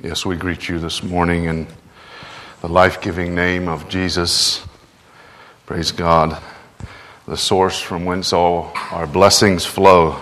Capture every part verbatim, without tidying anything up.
Yes, we greet you this morning in the life-giving name of Jesus. Praise God, the source from whence all our blessings flow.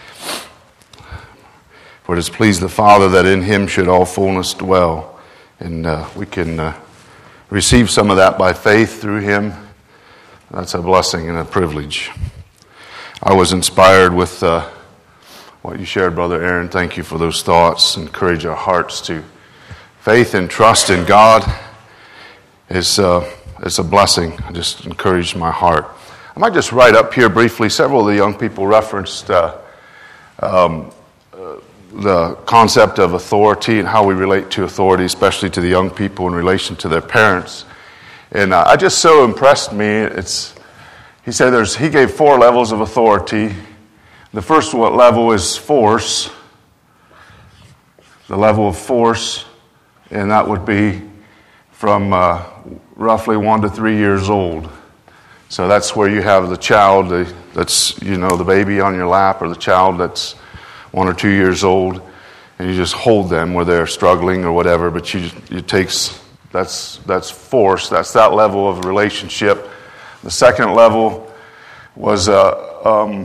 For it has pleased the Father that in Him should all fullness dwell. And uh, we can uh, receive some of that by faith through Him. That's a blessing and a privilege. I was inspired with uh, what you shared, Brother Aaron. Thank you for those thoughts. Encourage our hearts to faith and trust in God is uh, is a blessing. I just encouraged my heart. I might just write up here briefly. Several of the young people referenced uh, um, uh, the concept of authority and how we relate to authority, especially to the young people in relation to their parents. And uh, I just so impressed me. It's he said there's he gave four levels of authority. The first level is force. The level of force, and that would be from uh, roughly one to three years old. So that's where you have the child the, that's, you know, the baby on your lap, or the child that's one or two years old, and you just hold them where they're struggling or whatever. But you it takes that's that's force. That's that level of relationship. The second level was uh, um,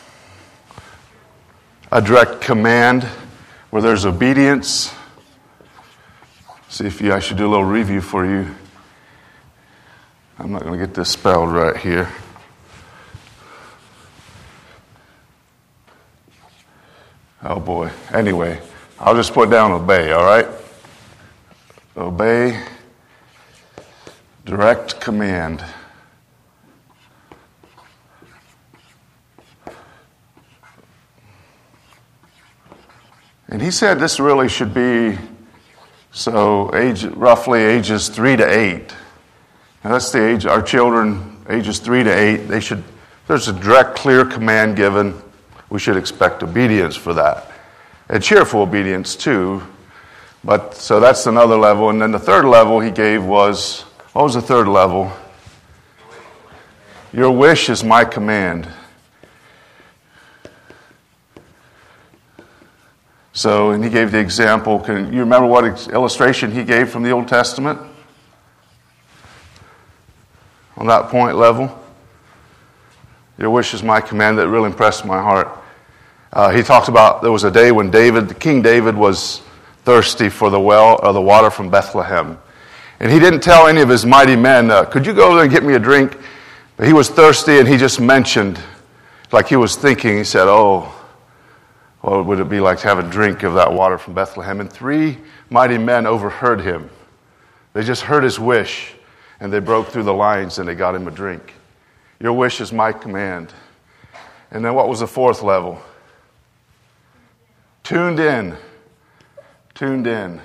a direct command where there's obedience. See if you, I should do a little review for you. I'm not going to get this spelled right here. Oh boy. Anyway, I'll just put down obey, all right? Obey, direct command. And he said this really should be, so age roughly ages three to eight. Now that's the age, our children, ages three to eight, they should, there's a direct, clear command given. We should expect obedience for that. And cheerful obedience too. But, so that's another level. And then the third level he gave was, what was the third level? Your wish is my command. So, and he gave the example. Can you remember what illustration he gave from the Old Testament? On that point level? Your wish is my command. That really impressed my heart. Uh, he talked about there was a day when David, King David, was thirsty for the well or the water from Bethlehem. And he didn't tell any of his mighty men, uh, could you go there and get me a drink? But he was thirsty, and he just mentioned, like he was thinking, he said, oh, what would it be like to have a drink of that water from Bethlehem? And three mighty men overheard him. They just heard his wish, and they broke through the lines, and they got him a drink. Your wish is my command. And then what was the fourth level? Tuned in. Tuned in.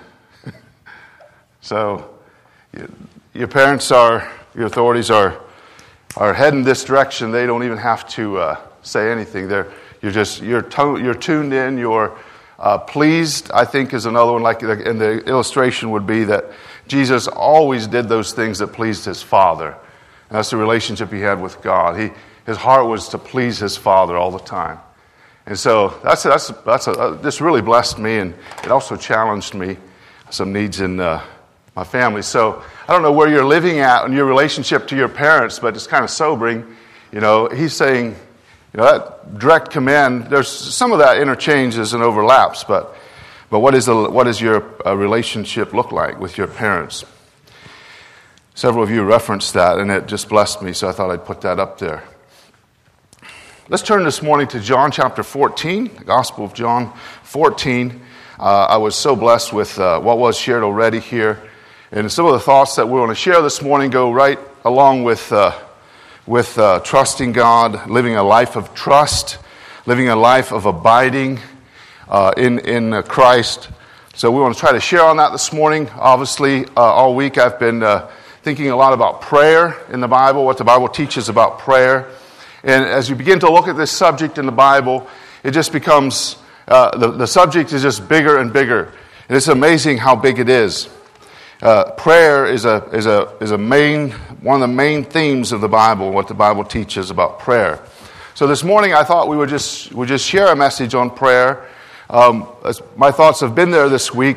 So, your parents are, your authorities are, are heading this direction. They don't even have to uh, say anything. They're You're just, you're, to, you're tuned in, you're uh, pleased, I think is another one. Like, and the illustration would be that Jesus always did those things that pleased His Father. And that's the relationship He had with God. He, His heart was to please His Father all the time. And so that's, that's, that's a, uh, this really blessed me, and it also challenged me, some needs in uh, my family. So I don't know where you're living at in your relationship to your parents, but it's kind of sobering. You know, He's saying, you know, that direct command, there's some of that interchanges and overlaps, but but what is the what does your uh, relationship look like with your parents? Several of you referenced that, and it just blessed me, so I thought I'd put that up there. Let's turn this morning to John chapter fourteen, the Gospel of John fourteen. Uh, I was so blessed with uh, what was shared already here, and some of the thoughts that we want to share this morning go right along with Uh, with uh, trusting God, living a life of trust, living a life of abiding uh, in, in uh, Christ. So we want to try to share on that this morning. Obviously, uh, all week I've been uh, thinking a lot about prayer in the Bible, what the Bible teaches about prayer. And as you begin to look at this subject in the Bible, it just becomes, uh, the, the subject is just bigger and bigger. And it's amazing how big it is. Uh, prayer is a is a is a main one of the main themes of the Bible. What the Bible teaches about prayer. So this morning, I thought we would just would just share a message on prayer. Um, my thoughts have been there this week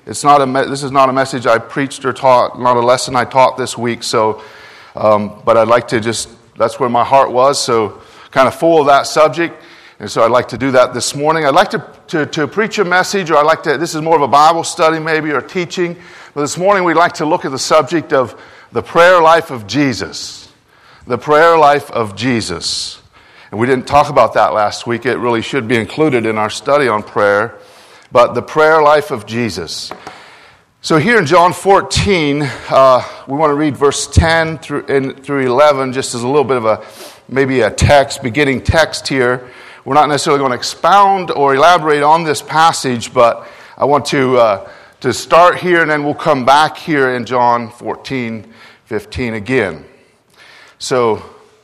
It's not a me- this is not a message I preached or taught, not a lesson I taught this week. So, um, but I'd like to just, that's where my heart was, so kind of full of that subject. And so I'd like to do that this morning. I'd like to, to, to preach a message, or I'd like to, this is more of a Bible study maybe, or teaching. But this morning we'd like to look at the subject of the prayer life of Jesus. The prayer life of Jesus. And we didn't talk about that last week. It really should be included in our study on prayer. But the prayer life of Jesus. So here in John fourteen, uh, we want to read verse ten through, in, through eleven, just as a little bit of a, maybe a text, beginning text here. We're not necessarily going to expound or elaborate on this passage, but I want to uh, to start here, and then we'll come back here in John fourteen, fifteen again. So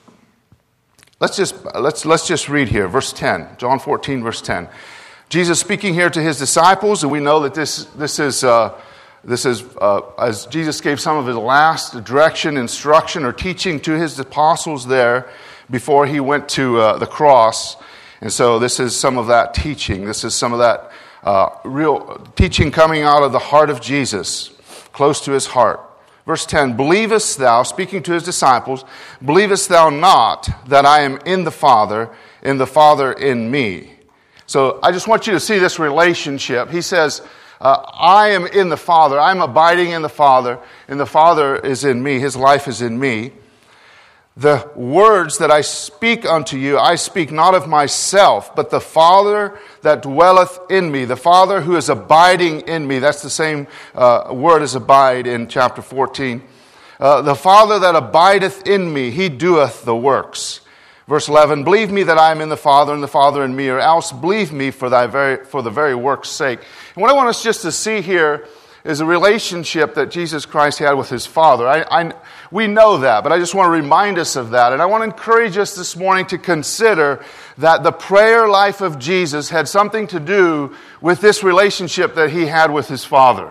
let's just let's let's just read here, verse ten, John fourteen, verse ten. Jesus speaking here to his disciples, and we know that this this is uh, this is uh, as Jesus gave some of his last direction, instruction, or teaching to his apostles there before he went to uh, the cross. And so this is some of that teaching. This is some of that uh, real teaching coming out of the heart of Jesus, close to his heart. Verse ten, believest thou, speaking to his disciples, believest thou not that I am in the Father, and the Father in me? So I just want you to see this relationship. He says, uh, I am in the Father, I'm abiding in the Father, and the Father is in me, his life is in me. The words that I speak unto you, I speak not of myself, but the Father that dwelleth in me, the Father who is abiding in me. That's the same uh, word as abide in chapter fourteen. Uh, the Father that abideth in me, he doeth the works. Verse eleven, believe me that I am in the Father and the Father in me, or else believe me for thy very for the very work's sake. And what I want us just to see here is a relationship that Jesus Christ had with his Father. I, I, we know that, but I just want to remind us of that. And I want to encourage us this morning to consider that the prayer life of Jesus had something to do with this relationship that he had with his Father.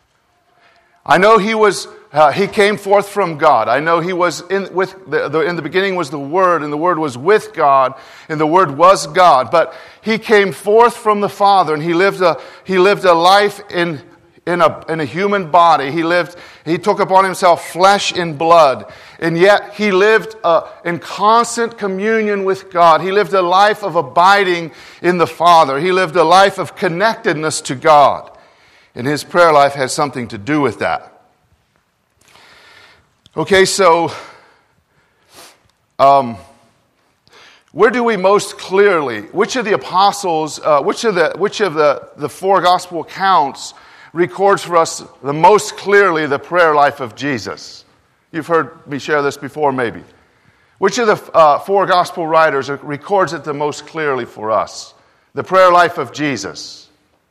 I know he was uh, he came forth from God. I know he was in with the, the in the beginning was the Word, and the Word was with God, and the Word was God. But he came forth from the Father, and he lived a he lived a life in In a, in a human body. He lived, he took upon himself flesh and blood. And yet he lived uh, in constant communion with God. He lived a life of abiding in the Father. He lived a life of connectedness to God. And his prayer life has something to do with that. Okay, so um, where do we most clearly, which of the apostles, uh, which of the which of the, the four gospel accounts records for us the most clearly the prayer life of Jesus? You've heard me share this before, maybe. Which of the uh, four gospel writers records it the most clearly for us? The prayer life of Jesus.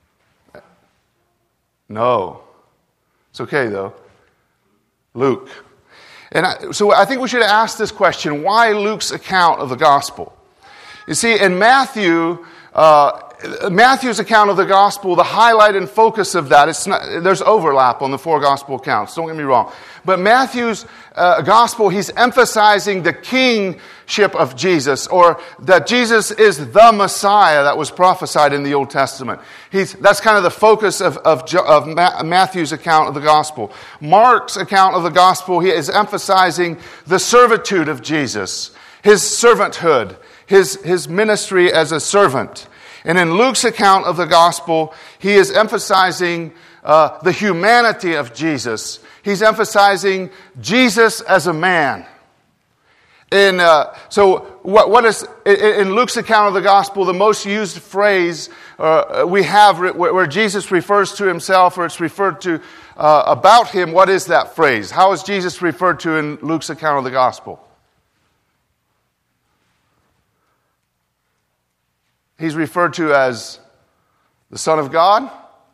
No. It's okay, though. Luke. And I, so I think we should ask this question, why Luke's account of the gospel? You see, in Matthew, uh, Matthew's account of the gospel, the highlight and focus of that, it's not, there's overlap on the four gospel accounts, don't get me wrong. But Matthew's uh, gospel, he's emphasizing the kingship of Jesus, or that Jesus is the Messiah that was prophesied in the Old Testament. He's, that's kind of the focus of, of, of Matthew's account of the gospel. Mark's account of the gospel, he is emphasizing the servitude of Jesus, his servanthood, his, his ministry as a servant. And in Luke's account of the gospel, he is emphasizing uh, the humanity of Jesus. He's emphasizing Jesus as a man. In, uh, so what, what is, in Luke's account of the gospel, the most used phrase uh, we have where Jesus refers to himself, or it's referred to uh, about him, what is that phrase? How is Jesus referred to in Luke's account of the gospel? He's referred to as the Son of God,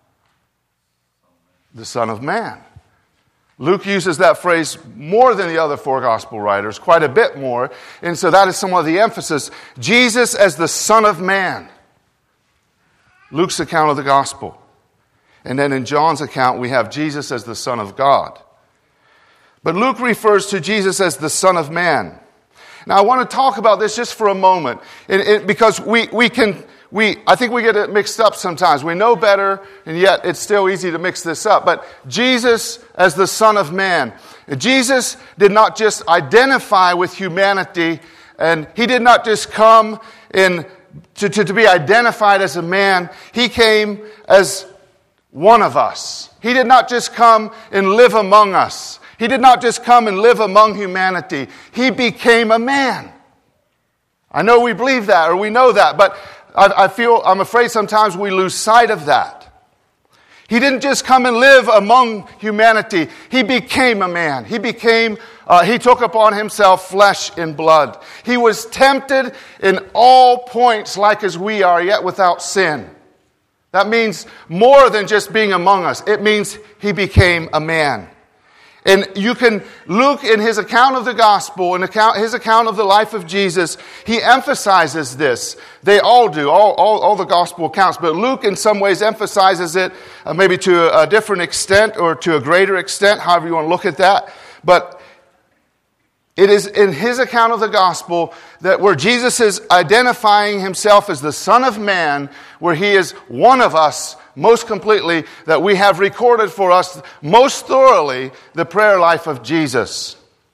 the Son of Man. Luke uses that phrase more than the other four gospel writers, quite a bit more. And so that is some of the emphasis. Jesus as the Son of Man. Luke's account of the gospel. And then in John's account, we have Jesus as the Son of God. But Luke refers to Jesus as the Son of Man. Now, I want to talk about this just for a moment, it, it, because we, we can we, I think we get it mixed up sometimes. We know better, and yet it's still easy to mix this up. But Jesus as the Son of Man. Jesus did not just identify with humanity, and he did not just come in to, to, to be identified as a man. He came as one of us. He did not just come and live among us. He did not just come and live among humanity. He became a man. I know we believe that, or we know that, but I, I feel, I'm afraid sometimes we lose sight of that. He didn't just come and live among humanity. He became a man. He became, uh, he took upon himself flesh and blood. He was tempted in all points like as we are, yet without sin. That means more than just being among us. It means he became a man. And you can, Luke in his account of the gospel, in account, his account of the life of Jesus, he emphasizes this. They all do, all, all, all the gospel accounts. But Luke in some ways emphasizes it uh, maybe to a, a different extent or to a greater extent, however you want to look at that. But it is in his account of the gospel that where Jesus is identifying himself as the Son of Man, where he is one of us most completely, that we have recorded for us most thoroughly the prayer life of Jesus.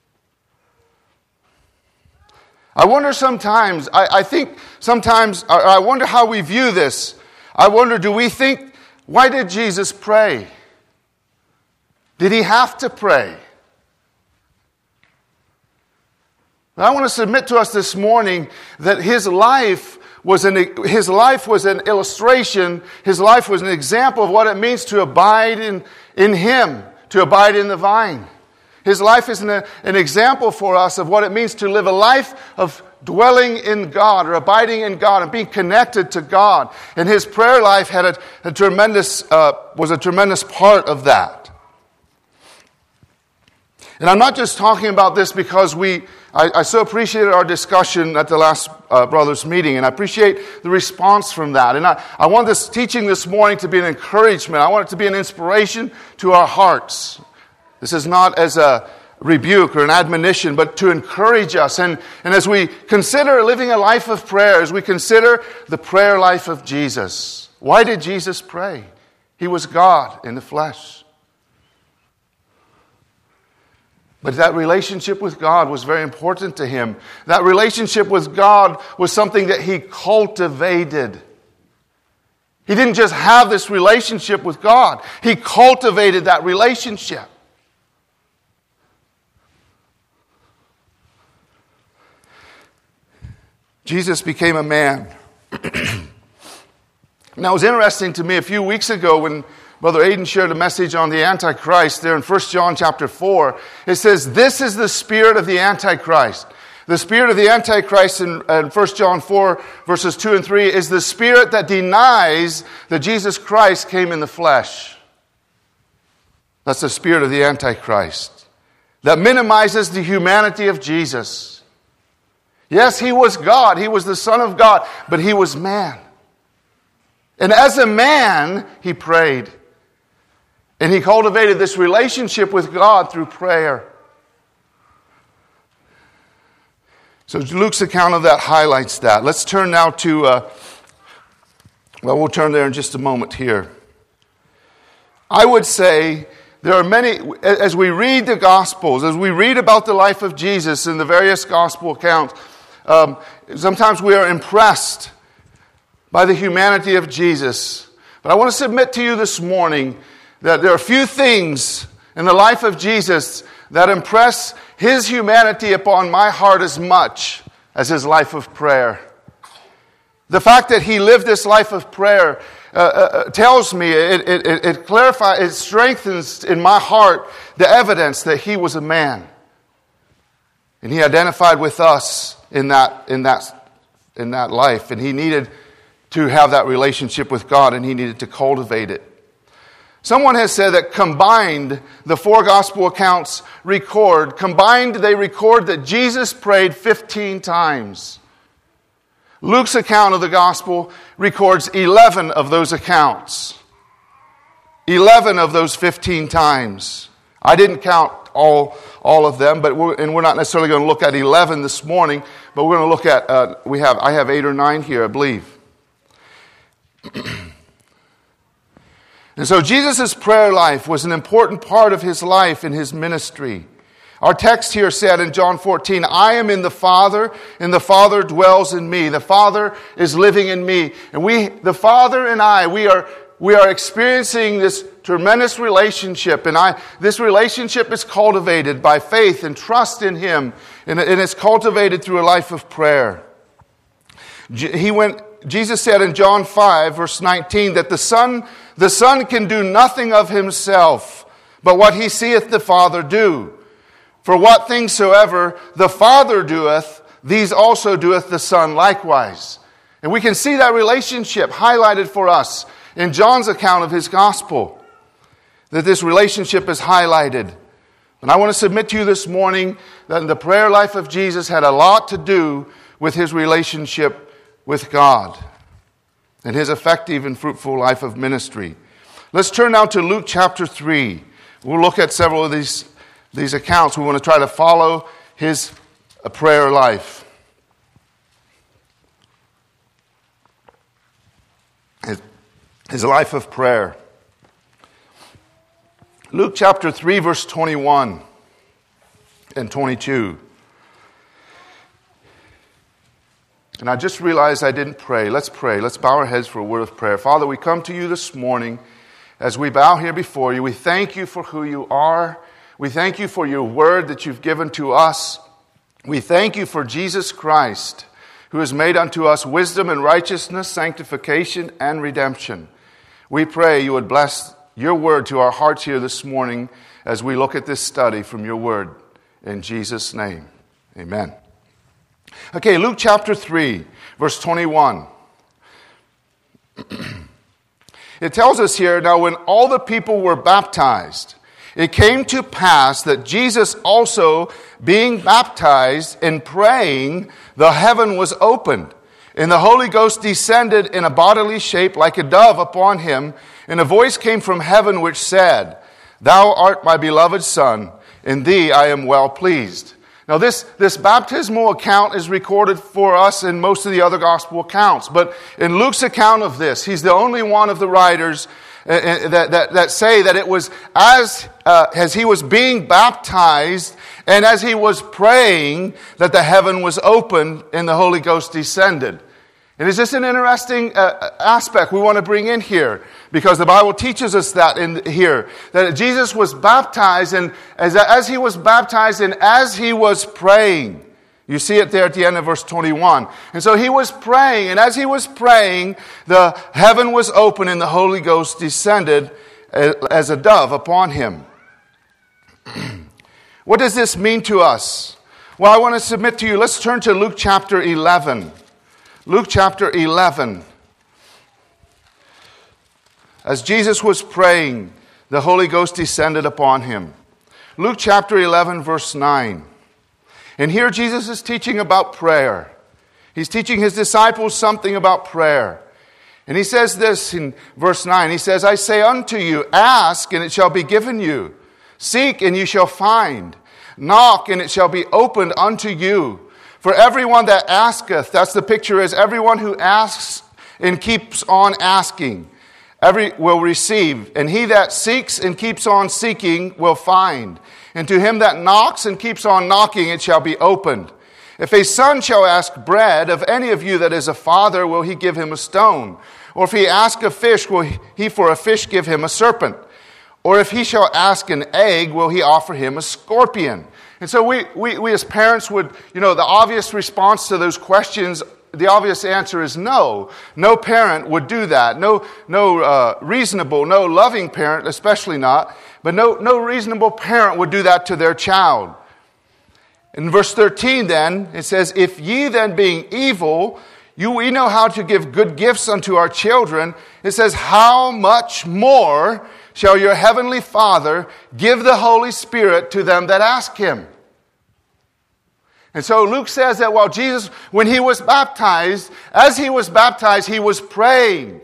I wonder sometimes, I, I think sometimes, I, I wonder how we view this. I wonder, do we think, why did Jesus pray? Did he have to pray? I want to submit to us this morning that his life was an his life was an illustration, his life was an example of what it means to abide in, in him, to abide in the vine. His life is an, an example for us of what it means to live a life of dwelling in God or abiding in God and being connected to God. And his prayer life had a, a tremendous uh, was a tremendous part of that. And I'm not just talking about this because we, I, I so appreciated our discussion at the last uh, brothers meeting, and I appreciate the response from that. And I, I want this teaching this morning to be an encouragement. I want it to be an inspiration to our hearts. This is not as a rebuke or an admonition, but to encourage us. And, and as we consider living a life of prayer, as we consider the prayer life of Jesus, why did Jesus pray? He was God in the flesh. But that relationship with God was very important to him. That relationship with God was something that he cultivated. He didn't just have this relationship with God. He cultivated that relationship. Jesus became a man. Now, it was interesting to me a few weeks ago when Brother Aiden shared a message on the Antichrist there in First John chapter four. It says, this is the spirit of the Antichrist. The spirit of the Antichrist in, in First John four verses two and three is the spirit that denies that Jesus Christ came in the flesh. That's the spirit of the Antichrist. That minimizes the humanity of Jesus. Yes, he was God. He was the Son of God, but he was man. And as a man, he prayed. And he cultivated this relationship with God through prayer. So Luke's account of that highlights that. Let's turn now to, uh, well, we'll turn there in just a moment here. I would say there are many, as we read the Gospels, as we read about the life of Jesus in the various Gospel accounts, um, sometimes we are impressed by the humanity of Jesus. But I want to submit to you this morning that there are few things in the life of Jesus that impress his humanity upon my heart as much as his life of prayer. The fact that he lived this life of prayer uh, uh, tells me, it, it, it, it clarifies, it strengthens in my heart the evidence that he was a man. And he identified with us in that, in that, in that life. And he needed to have that relationship with God, and he needed to cultivate it. Someone has said that combined, the four gospel accounts record, combined they record that Jesus prayed fifteen times. Luke's account of the gospel records eleven of those accounts. eleven of those fifteen times. I didn't count all, all of them, but we're, and we're not necessarily going to look at eleven this morning, but we're going to look at, uh, we have, I have eight or nine here, I believe. And so Jesus' prayer life was an important part of his life and his ministry. Our text here said in John fourteen, I am in the Father, and the Father dwells in me. The Father is living in me. And we, the Father and I, we are we are experiencing this tremendous relationship. And I, this relationship is cultivated by faith and trust in Him. And, and it's cultivated through a life of prayer. He went, Jesus said in John five, verse nineteen, that the Son, the Son can do nothing of Himself, but what He seeth the Father do. For what things soever the Father doeth, these also doeth the Son likewise. And we can see that relationship highlighted for us in John's account of his gospel. That this relationship is highlighted. And I want to submit to you this morning that the prayer life of Jesus had a lot to do with his relationship with God and his effective and fruitful life of ministry. Let's turn now to Luke chapter three. We'll look at several of these, these accounts. We want to try to follow his prayer life. His, his life of prayer. Luke chapter three, verse twenty-one and twenty-two. And I just realized I didn't pray. Let's pray. Let's bow our heads for a word of prayer. Father, we come to you this morning as we bow here before you. We thank you for who you are. We thank you for your word that you've given to us. We thank you for Jesus Christ, who has made unto us wisdom and righteousness, sanctification and redemption. We pray you would bless your word to our hearts here this morning as we look at this study from your word. In Jesus' name, amen. Okay, Luke chapter three, verse twenty-one. It tells us here, now when all the people were baptized, it came to pass that Jesus also, being baptized and praying, the heaven was opened, and the Holy Ghost descended in a bodily shape like a dove upon him, and a voice came from heaven which said, Thou art my beloved Son, in thee I am well pleased. Now this, this baptismal account is recorded for us in most of the other gospel accounts. But in Luke's account of this, he's the only one of the writers uh, that, that, that say that it was as, uh, as he was being baptized and as he was praying that the heaven was opened and the Holy Ghost descended. And it's just an interesting uh, aspect we want to bring in here, because the Bible teaches us that in here, that Jesus was baptized, and as, as he was baptized and as he was praying, you see it there at the end of verse twenty-one. And so he was praying, and as he was praying, the heaven was open and the Holy Ghost descended as a dove upon him. What does this mean to us? Well, I want to submit to you, let's turn to Luke chapter eleven. Luke chapter eleven. As Jesus was praying, the Holy Ghost descended upon him. Luke chapter eleven, verse nine. And here Jesus is teaching about prayer. He's teaching his disciples something about prayer. And he says this in verse nine. He says, I say unto you, ask and it shall be given you. Seek and you shall find. Knock and it shall be opened unto you. For everyone that asketh, that's the picture, is everyone who asks and keeps on asking, every will receive. And he that seeks and keeps on seeking will find. And to him that knocks and keeps on knocking, it shall be opened. If a son shall ask bread of any of you that is a father, will he give him a stone? Or if he ask a fish, will he for a fish give him a serpent? Or if he shall ask an egg, will he offer him a scorpion? And so we, we, we as parents would, you know, the obvious response to those questions, the obvious answer is no. No parent would do that. No, no uh, reasonable, no loving parent, especially not, but no, no reasonable parent would do that to their child. In verse thirteen then, it says, If ye then being evil, you we know how to give good gifts unto our children, it says, how much more shall your heavenly Father give the Holy Spirit to them that ask him? And so Luke says that while Jesus, when he was baptized, as he was baptized, he was praying.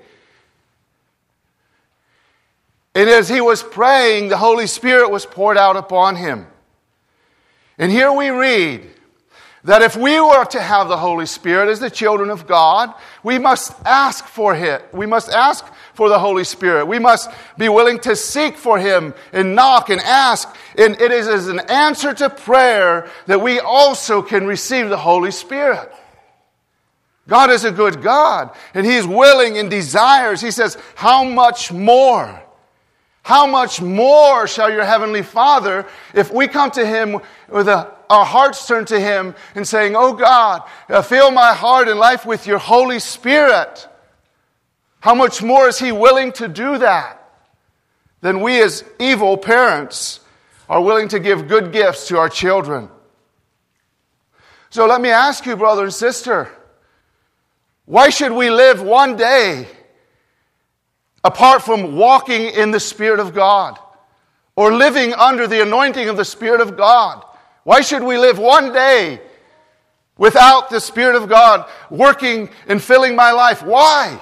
And as he was praying, the Holy Spirit was poured out upon him. And here we read that if we were to have the Holy Spirit as the children of God, we must ask for it. We must ask for the Holy Spirit. We must be willing to seek for Him and knock and ask. And it is as an answer to prayer that we also can receive the Holy Spirit. God is a good God, and He is willing and desires. He says, how much more? How much more shall your Heavenly Father, if we come to Him with a, our hearts turned to Him and saying, oh God, fill my heart and life with your Holy Spirit. How much more is He willing to do that than we as evil parents are willing to give good gifts to our children? So let me ask you, brother and sister, why should we live one day apart from walking in the Spirit of God or living under the anointing of the Spirit of God? Why should we live one day without the Spirit of God working and filling my life? Why?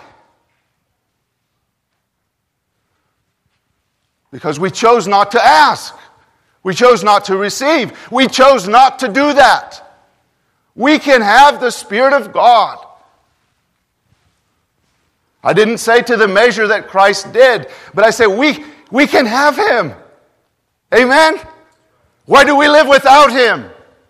Because we chose not to ask. We chose not to receive. We chose not to do that. We can have the Spirit of God. I didn't say to the measure that Christ did, but I say we, we can have Him. Amen? Why do we live without Him?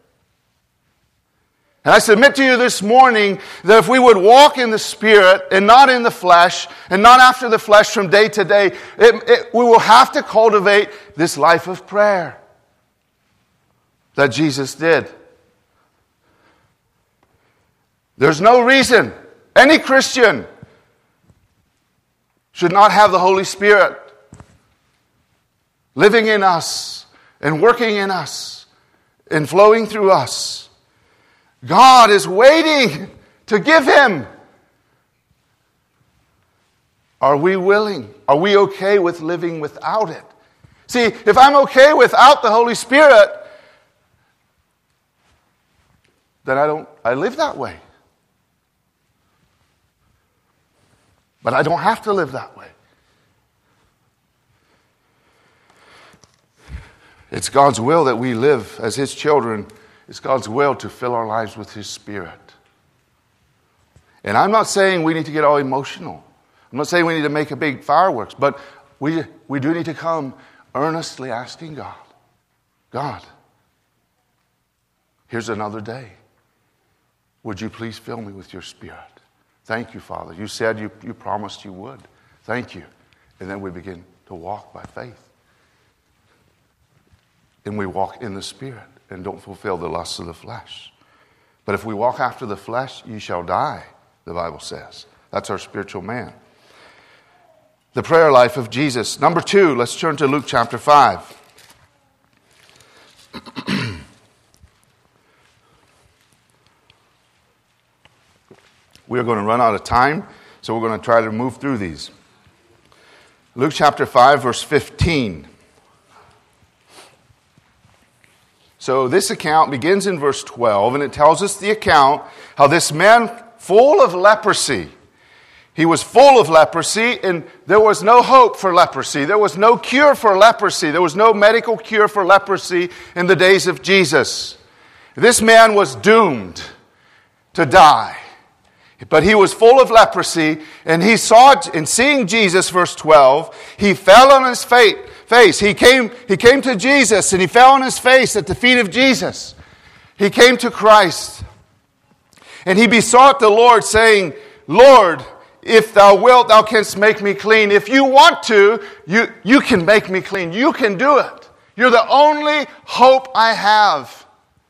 And I submit to you this morning that if we would walk in the Spirit and not in the flesh, and not after the flesh from day to day, it, it, we will have to cultivate this life of prayer that Jesus did. There's no reason any Christian should not have the Holy Spirit living in us and working in us and flowing through us. God is waiting to give Him. Are we willing? Are we okay with living without it? See, if I'm okay without the Holy Spirit, then I don't, I live that way. But I don't have to live that way. It's God's will that we live as His children. It's God's will to fill our lives with His Spirit. And I'm not saying we need to get all emotional. I'm not saying we need to make a big fireworks. But we, we do need to come earnestly asking God, God, here's another day. Would you please fill me with your Spirit? Thank you, Father. You said you, you promised you would. Thank you. And then we begin to walk by faith. And we walk in the Spirit and don't fulfill the lusts of the flesh. But if we walk after the flesh, ye shall die, the Bible says. That's our spiritual man. The prayer life of Jesus. Number two, let's turn to Luke chapter five. We are going to run out of time, so we're going to try to move through these. Luke chapter five, verse fifteen. So this account begins in verse twelve, and it tells us the account how this man full of leprosy, he was full of leprosy, and there was no hope for leprosy. There was no cure for leprosy. There was no medical cure for leprosy in the days of Jesus. This man was doomed to die. But he was full of leprosy, and he saw, in seeing Jesus, verse twelve, he fell on his face. He came, he came to Jesus, and he fell on his face at the feet of Jesus. He came to Christ, and he besought the Lord, saying, Lord, if thou wilt, thou canst make me clean. If you want to, you, you can make me clean. You can do it. You're the only hope I have.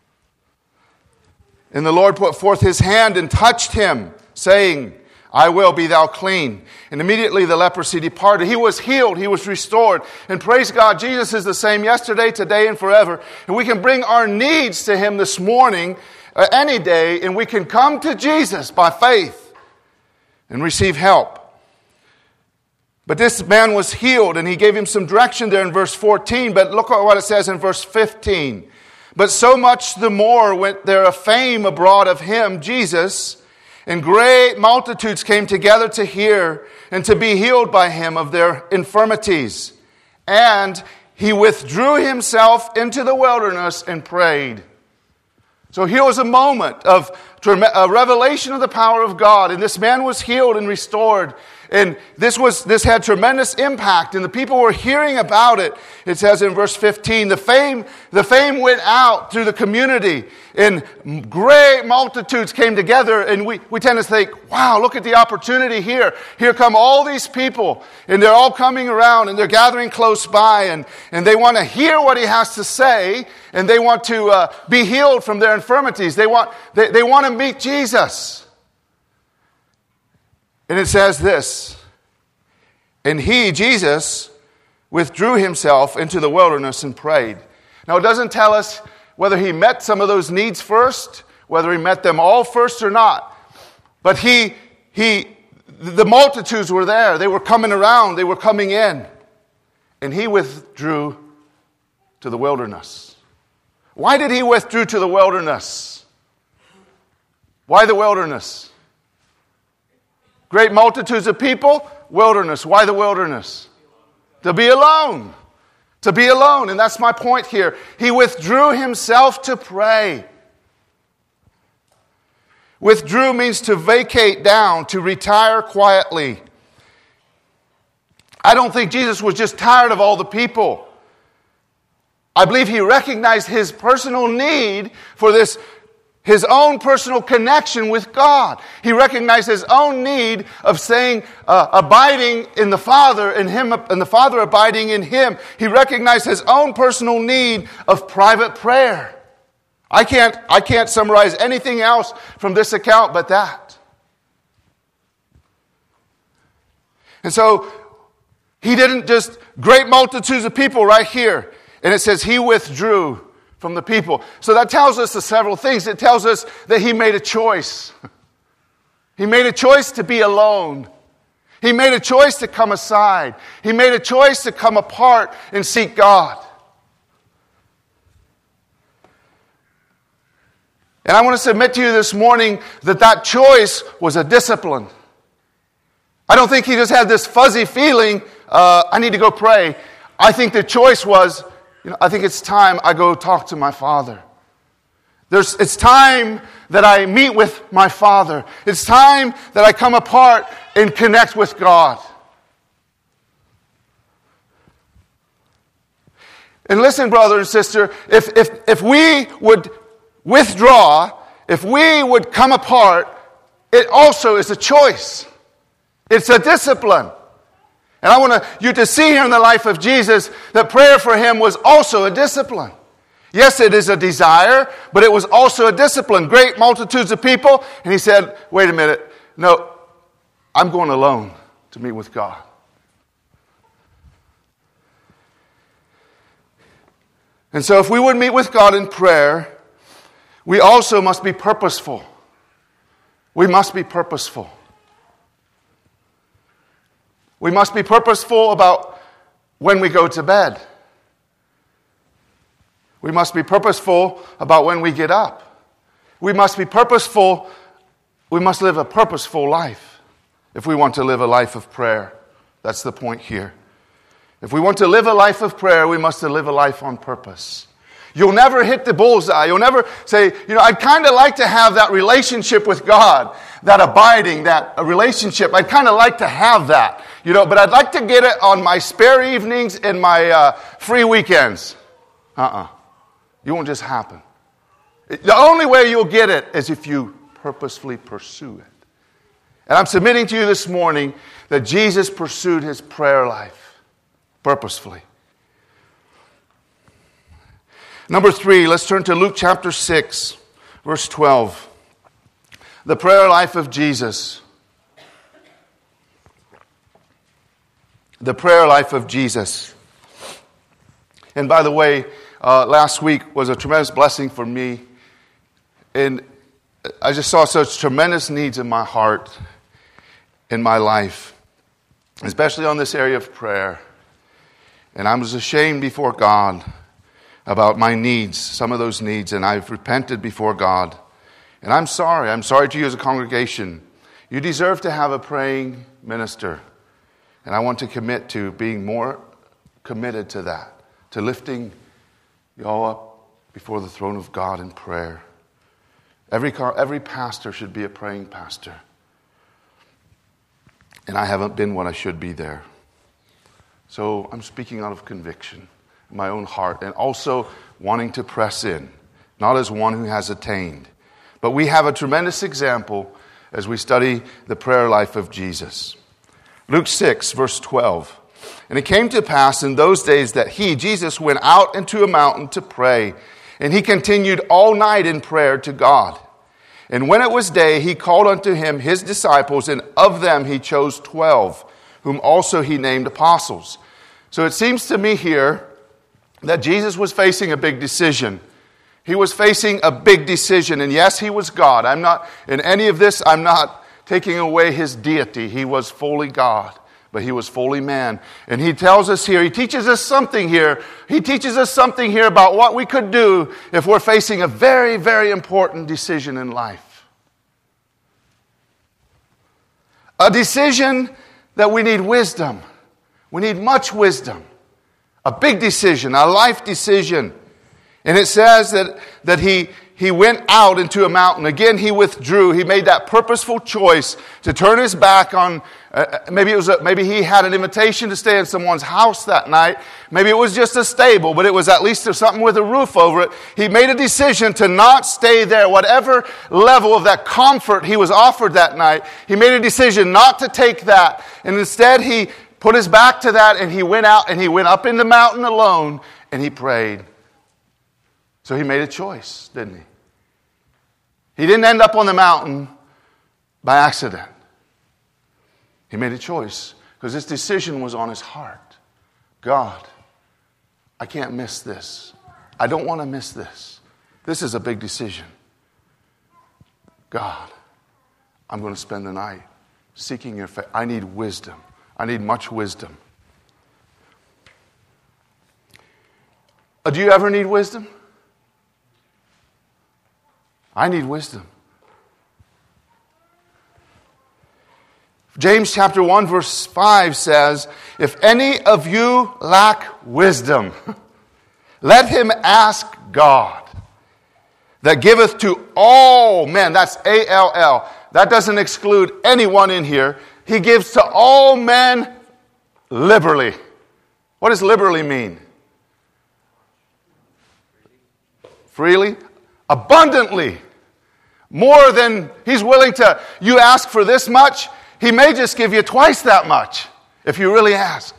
And the Lord put forth His hand and touched him, saying, I will, be thou clean. And immediately the leprosy departed. He was healed. He was restored. And praise God, Jesus is the same yesterday, today, and forever. And we can bring our needs to Him this morning, uh, any day, and we can come to Jesus by faith and receive help. But this man was healed, and He gave him some direction there in verse fourteen. But look at what it says in verse fifteen. But so much the more went there a fame abroad of Him, Jesus, and great multitudes came together to hear and to be healed by Him of their infirmities. And He withdrew Himself into the wilderness and prayed. So here was a moment of a revelation of the power of God, and this man was healed and restored. And this was this had tremendous impact, and the people were hearing about it. It says in verse fifteen, the fame, the fame went out through the community, and great multitudes came together. And we, we tend to think, wow, look at the opportunity here. Here come all these people, and they're all coming around, and they're gathering close by, and, and they want to hear what he has to say, and they want to uh, be healed from their infirmities. They want, they, they want to meet Jesus. And it says this, and he, Jesus, withdrew himself into the wilderness and prayed. Now, it doesn't tell us whether he met some of those needs first, whether he met them all first or not. But he, he, the multitudes were there. They were coming around. They were coming in. And he withdrew to the wilderness. Why did he withdrew to the wilderness? Why the wilderness? Great multitudes of people, wilderness. Why the wilderness? To be alone. To be alone. And that's my point here. He withdrew himself to pray. Withdrew means to vacate down, to retire quietly. I don't think Jesus was just tired of all the people. I believe he recognized his personal need for this, his own personal connection with God. He recognized his own need of saying, uh, abiding in the Father and him, and the Father abiding in him. He recognized his own personal need of private prayer. I can't, I can't summarize anything else from this account but that. And so, he didn't just, great multitudes of people right here. And it says he withdrew from the people. So that tells us the several things. It tells us that he made a choice. He made a choice to be alone. He made a choice to come aside. He made a choice to come apart and seek God. And I want to submit to you this morning that that choice was a discipline. I don't think he just had this fuzzy feeling, uh, I need to go pray. I think the choice was, you know, I think it's time I go talk to my Father. There's, it's time that I meet with my Father. It's time that I come apart and connect with God. And listen, brother and sister, if, if, if we would withdraw, if we would come apart, it also is a choice. It's a discipline. And I want to, you to see here in the life of Jesus that prayer for him was also a discipline. Yes, it is a desire, but it was also a discipline. Great multitudes of people. And he said, wait a minute. No, I'm going alone to meet with God. And so if we would meet with God in prayer, we also must be purposeful. We must be purposeful. We must be purposeful about when we go to bed. We must be purposeful about when we get up. We must be purposeful. We must live a purposeful life if we want to live a life of prayer. That's the point here. If we want to live a life of prayer, we must live a life on purpose. You'll never hit the bullseye. You'll never say, you know, I'd kind of like to have that relationship with God, that abiding, that relationship. I'd kind of like to have that, you know, but I'd like to get it on my spare evenings and my uh, free weekends. Uh-uh. It won't just happen. The only way you'll get it is if you purposefully pursue it. And I'm submitting to you this morning that Jesus pursued his prayer life purposefully. Number three, let's turn to Luke chapter six, verse twelve. The prayer life of Jesus. The prayer life of Jesus. And by the way, uh, last week was a tremendous blessing for me. And I just saw such tremendous needs in my heart, in my life, especially on this area of prayer. And I was ashamed before God about my needs, some of those needs, and I've repented before God. And I'm sorry. I'm sorry to you as a congregation. You deserve to have a praying minister. And I want to commit to being more committed to that, to lifting you all up before the throne of God in prayer. Every, every pastor should be a praying pastor. And I haven't been what I should be there. So I'm speaking out of conviction in my own heart, and also wanting to press in, not as one who has attained. But we have a tremendous example as we study the prayer life of Jesus. Luke six, verse twelve. And it came to pass in those days that he, Jesus, went out into a mountain to pray, and he continued all night in prayer to God. And when it was day, he called unto him his disciples, and of them he chose twelve, whom also he named apostles. So it seems to me here that Jesus was facing a big decision. He was facing a big decision, and yes, he was God. I'm not, in any of this, I'm not taking away his deity. He was fully God, but he was fully man. And he tells us here, he teaches us something here. He teaches us something here about what we could do if we're facing a very, very important decision in life. A decision that we need wisdom. We need much wisdom. A big decision, a life decision. And it says that, that he, he went out into a mountain. Again, he withdrew. He made that purposeful choice to turn his back on, uh, maybe it was a, maybe he had an invitation to stay in someone's house that night. Maybe it was just a stable, but it was at least something with a roof over it. He made a decision to not stay there. Whatever level of that comfort he was offered that night, he made a decision not to take that. And instead, he put his back to that, and he went out, and he went up in the mountain alone, and he prayed. So he made a choice, didn't he? He didn't end up on the mountain by accident. He made a choice because his decision was on his heart. God, I can't miss this. I don't want to miss this. This is a big decision. God, I'm going to spend the night seeking your face. I need wisdom. I need much wisdom. Uh, do you ever need wisdom? I need wisdom. James chapter one verse five says, if any of you lack wisdom, let him ask God, that giveth to all men. That's A L L. That doesn't exclude anyone in here. He gives to all men liberally. What does liberally mean? Freely? Abundantly. More than he's willing to, you ask for this much, he may just give you twice that much if you really ask.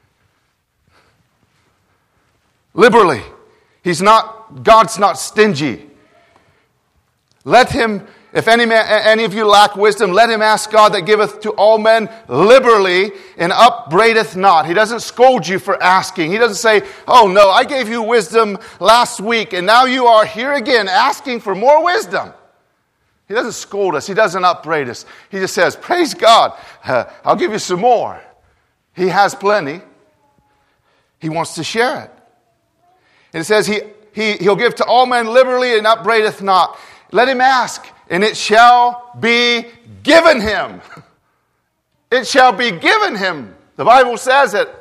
Liberally. He's not, God's not stingy. Let him, if any man, any of you lack wisdom, let him ask God that giveth to all men liberally and upbraideth not. He doesn't scold you for asking. He doesn't say, oh no, I gave you wisdom last week and now you are here again asking for more wisdom. He doesn't scold us. He doesn't upbraid us. He just says, praise God, uh, I'll give you some more. He has plenty. He wants to share it. And it says, he, he, he'll give to all men liberally and upbraideth not. Let him ask, and it shall be given him. It shall be given him. The Bible says it.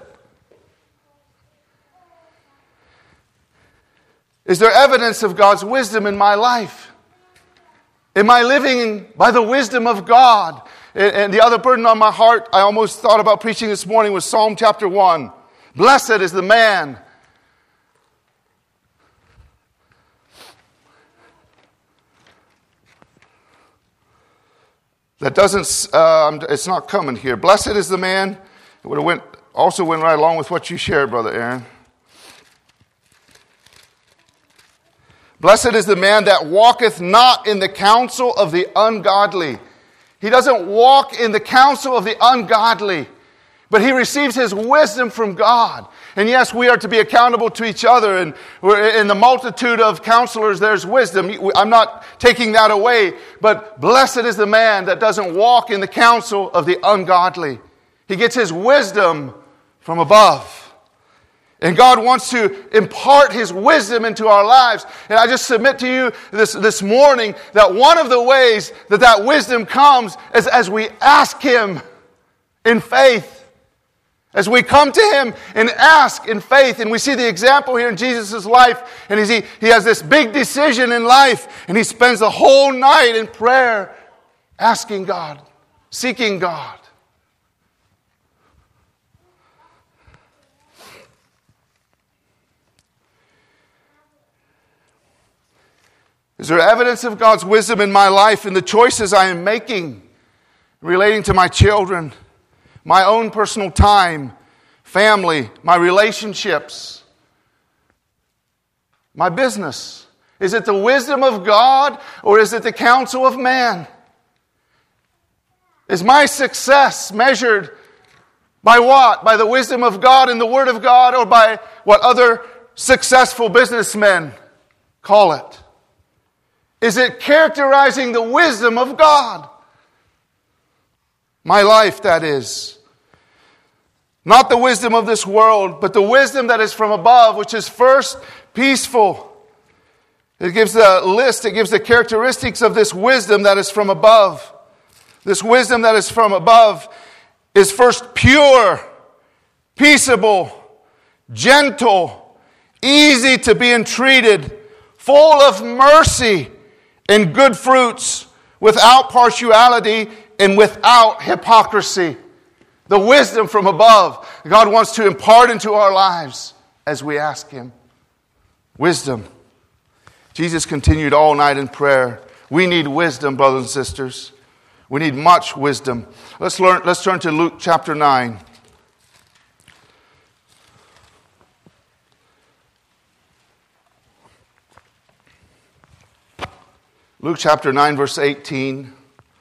Is there evidence of God's wisdom in my life? Am I living by the wisdom of God? And the other burden on my heart, I almost thought about preaching this morning, was Psalm chapter one. Blessed is the man that doesn't, uh, it's not coming here. Blessed is the man, it would have went, also went right along with what you shared, Brother Aaron. Blessed is the man that walketh not in the counsel of the ungodly. He doesn't walk in the counsel of the ungodly, but he receives his wisdom from God. And yes, we are to be accountable to each other, and we're in the multitude of counselors, there's wisdom. I'm not taking that away, but blessed is the man that doesn't walk in the counsel of the ungodly. He gets his wisdom from above. And God wants to impart his wisdom into our lives. And I just submit to you this, this morning that one of the ways that that wisdom comes is as we ask him in faith. As we come to Him and ask in faith, and we see the example here in Jesus' life, and he, he has this big decision in life, and he spends the whole night in prayer asking God, seeking God. Is there evidence of God's wisdom in my life in the choices I am making relating to my children, my own personal time, family, my relationships, my business? Is it the wisdom of God or is it the counsel of man? Is my success measured by what? By the wisdom of God and the Word of God, or by what other successful businessmen call it? Is it characterizing the wisdom of God? My life, that is. Not the wisdom of this world, but the wisdom that is from above, which is first peaceful. It gives the list, it gives the characteristics of this wisdom that is from above. This wisdom that is from above is first pure, peaceable, gentle, easy to be entreated, full of mercy and good fruits, without partiality and without hypocrisy. The wisdom from above God wants to impart into our lives as we ask Him. Wisdom. Jesus continued all night in prayer. We need wisdom, brothers and sisters. We need much wisdom. Let's learn. Let's turn to Luke chapter nine. Luke chapter nine, verse eighteen.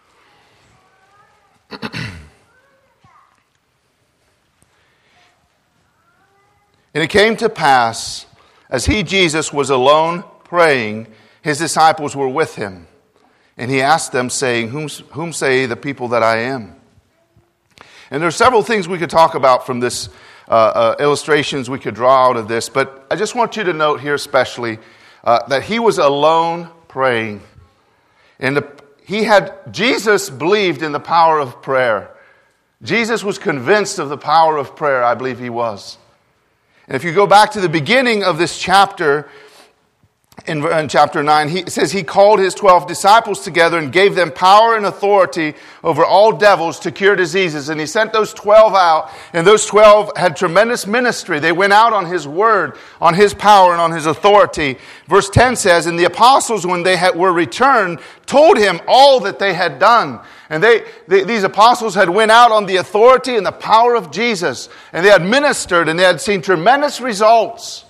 And it came to pass, as he, Jesus, was alone praying, his disciples were with him. And he asked them, saying, Whom, whom say the people that I am? And there are several things we could talk about from this uh, uh, illustrations we could draw out of this. But I just want you to note here especially uh, that he was alone praying. And the, he had, Jesus believed in the power of prayer. Jesus was convinced of the power of prayer, I believe he was. And if you go back to the beginning of this chapter, in, in chapter nine, he, it says he called his twelve disciples together and gave them power and authority over all devils to cure diseases. And he sent those twelve out, and those twelve had tremendous ministry. They went out on his word, on his power, and on his authority. Verse ten says, and the apostles, when they had, were returned, told him all that they had done. And they, they, these apostles had went out on the authority and the power of Jesus. And they had ministered and they had seen tremendous results.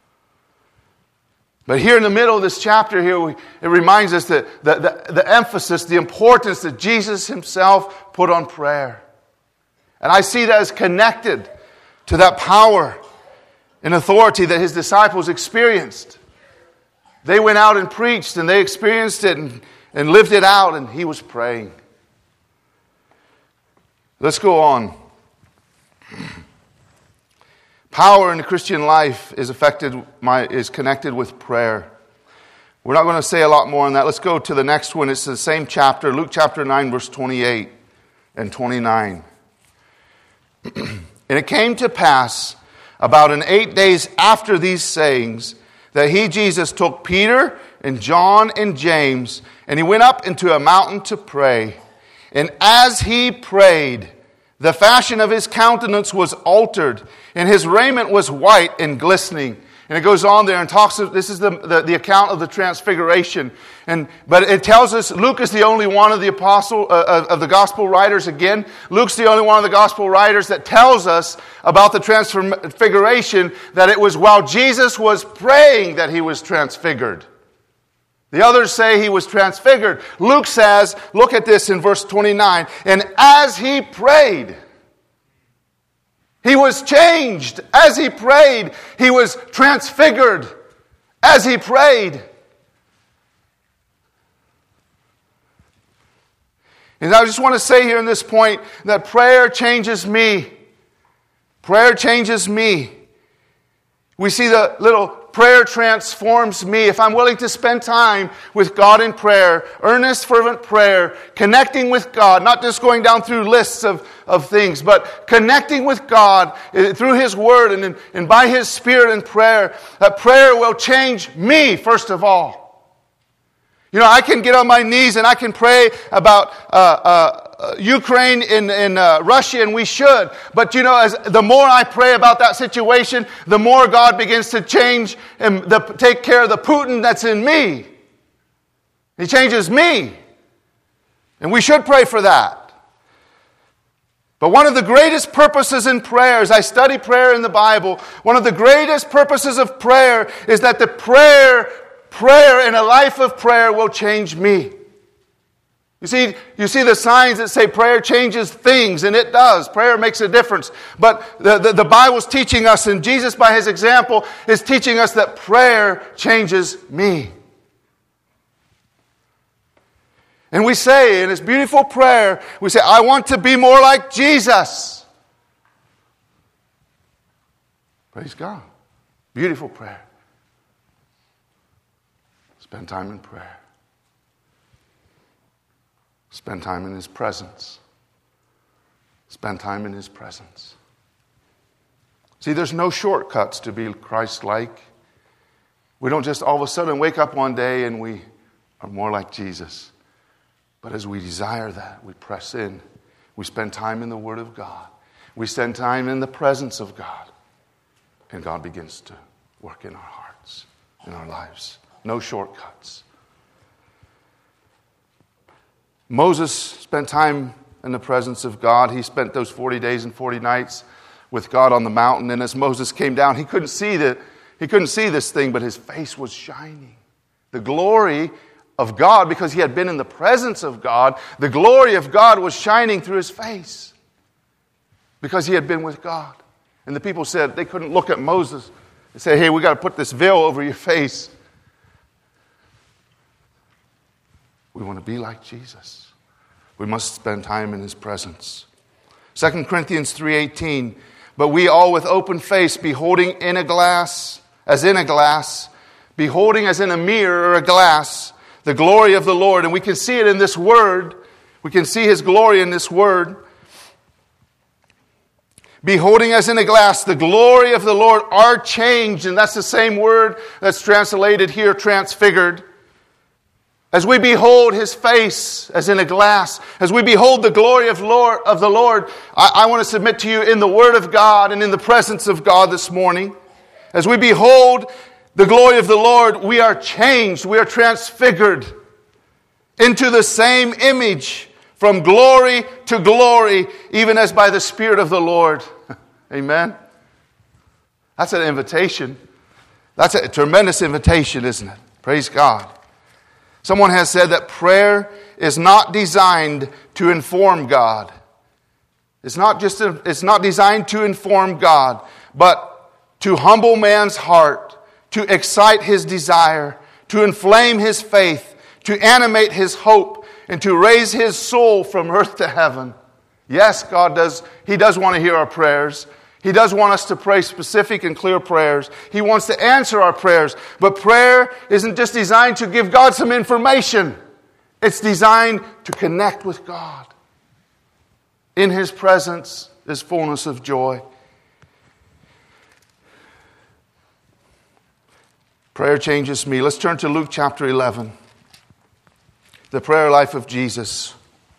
But here in the middle of this chapter here, we, it reminds us that the, the, the emphasis, the importance that Jesus himself put on prayer. And I see that as connected to that power and authority that his disciples experienced. They went out and preached and they experienced it and, and lived it out, and he was praying. Let's go on. Power in the Christian life is affected, my, is connected with prayer. We're not going to say a lot more on that. Let's go to the next one. It's the same chapter, Luke chapter nine, verse twenty-eight and twenty-nine. And it came to pass about an eight days after these sayings that he, Jesus, took Peter and John and James, and he went up into a mountain to pray. And as he prayed, the fashion of his countenance was altered, and his raiment was white and glistening. And it goes on there and talks, this is the, the, the account of the transfiguration. And But it tells us, Luke is the only one of the apostle, uh, of the gospel writers, again, Luke's the only one of the gospel writers that tells us about the transfiguration, that it was while Jesus was praying that he was transfigured. The others say he was transfigured. Luke says, look at this in verse twenty-nine, and as he prayed, he was changed. As he prayed, he was transfigured. As he prayed. And I just want to say here in this point that prayer changes me. Prayer changes me. We see the little prayer transforms me, if I'm willing to spend time with God in prayer, earnest, fervent prayer, connecting with God, not just going down through lists of, of things, but connecting with God through His Word and, and by His Spirit in prayer, that prayer will change me, first of all. You know, I can get on my knees and I can pray about uh, uh, Ukraine in, in uh, Russia, and we should. But you know, as the more I pray about that situation, the more God begins to change and the, take care of the Putin that's in me. He changes me. And we should pray for that. But one of the greatest purposes in prayer, as I study prayer in the Bible, one of the greatest purposes of prayer is that the prayer Prayer and a life of prayer will change me. You see, you see the signs that say prayer changes things, and it does. Prayer makes a difference. But the, the, the Bible's teaching us, and Jesus by His example is teaching us that prayer changes me. And we say in this beautiful prayer, we say, I want to be more like Jesus. Praise God. Beautiful prayer. Spend time in prayer. Spend time in His presence. Spend time in His presence. See, there's no shortcuts to be Christ-like. We don't just all of a sudden wake up one day and we are more like Jesus. But as we desire that, we press in. We spend time in the Word of God. We spend time in the presence of God. And God begins to work in our hearts, in our lives. No shortcuts. Moses spent time in the presence of God. He spent those forty days and forty nights with God on the mountain. And as Moses came down, he couldn't see the, he couldn't see this thing, but his face was shining. The glory of God, because he had been in the presence of God, the glory of God was shining through his face because he had been with God. And the people said they couldn't look at Moses. They said, hey, we got to put this veil over your face. We want to be like Jesus. We must spend time in His presence. Second Corinthians three eighteen, but we all with open face, beholding in a glass, as in a glass, beholding as in a mirror or a glass, the glory of the Lord. And we can see it in this word. We can see His glory in this word. Beholding as in a glass, the glory of the Lord are changed. And that's the same word that's translated here, transfigured. As we behold His face as in a glass, as we behold the glory of Lord of the Lord, I, I want to submit to you in the Word of God and in the presence of God this morning. As we behold the glory of the Lord, we are changed, we are transfigured into the same image from glory to glory, even as by the Spirit of the Lord. Amen? That's an invitation. That's a tremendous invitation, isn't it? Praise God. Someone has said that prayer is not designed to inform God. It's not just a, it's not designed to inform God, but to humble man's heart, to excite his desire, to inflame his faith, to animate his hope, and to raise his soul from earth to heaven. Yes, God does. He does want to hear our prayers. He does want us to pray specific and clear prayers. He wants to answer our prayers. But prayer isn't just designed to give God some information. It's designed to connect with God. In His presence is fullness of joy. Prayer changes me. Let's turn to Luke chapter eleven. The prayer life of Jesus.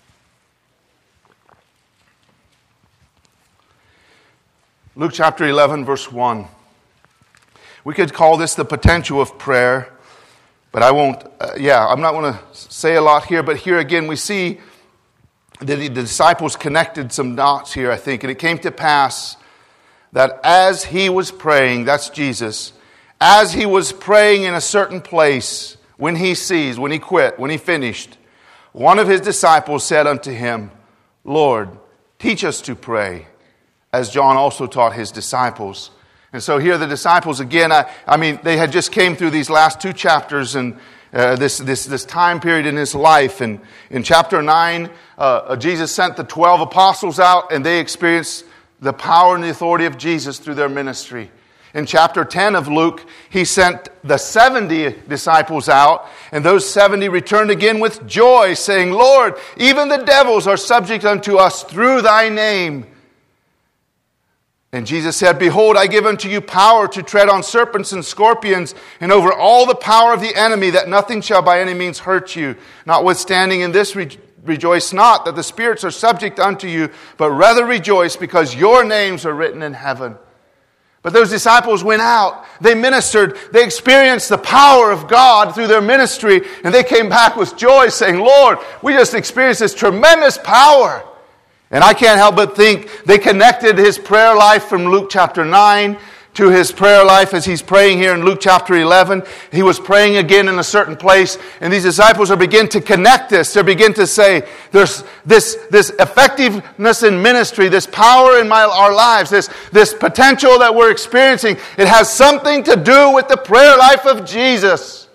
Luke chapter eleven, verse one. We could call this the potential of prayer, but I won't, uh, yeah, I'm not going to say a lot here, but here again we see that the disciples connected some dots here, I think, and it came to pass that as He was praying, that's Jesus, as He was praying in a certain place, when He ceased, when He quit, when He finished, one of His disciples said unto Him, Lord, teach us to pray, as John also taught his disciples. And so here the disciples again, I, I mean, they had just came through these last two chapters and uh, this, this, this time period in His life. And in chapter nine, uh, Jesus sent the twelve apostles out and they experienced the power and the authority of Jesus through their ministry. In chapter ten of Luke, he sent the seventy disciples out, and those seventy returned again with joy, saying, Lord, even the devils are subject unto us through thy name. And Jesus said, Behold, I give unto you power to tread on serpents and scorpions, and over all the power of the enemy, that nothing shall by any means hurt you. Notwithstanding in this re- rejoice not that the spirits are subject unto you, but rather rejoice because your names are written in heaven. But those disciples went out, they ministered, they experienced the power of God through their ministry, and they came back with joy saying, Lord, we just experienced this tremendous power. And I can't help but think they connected his prayer life from Luke chapter nine to his prayer life as he's praying here in Luke chapter eleven. He was praying again in a certain place, and these disciples are beginning to connect this. They begin to say, there's this, this effectiveness in ministry, this power in my, our lives, this, this potential that we're experiencing. It has something to do with the prayer life of Jesus.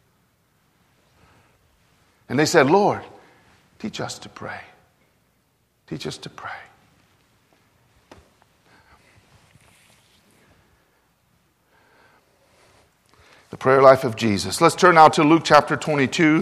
And they said, Lord, teach us to pray. Teach us to pray. The prayer life of Jesus. Let's turn now to Luke chapter twenty-two.